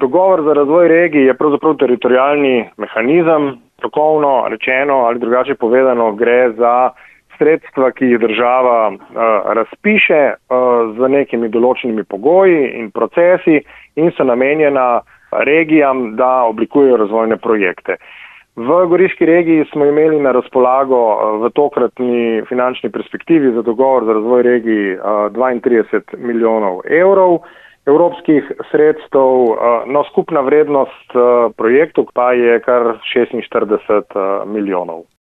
Dogovor za razvoj regij je pravzaprav teritorijalni mehanizem, strokovno rečeno ali drugače povedano gre za sredstva, ki jih država razpiše z nekimi določenimi pogoji in procesi in so namenjena regijam, da oblikujejo razvojne projekte. V Goriški regiji smo imeli na razpolago v tokratni finančni perspektivi za dogovor za razvoj regiji 32 milijonov evrov evropskih sredstev, no skupna vrednost projektov pa je kar 46 milijonov.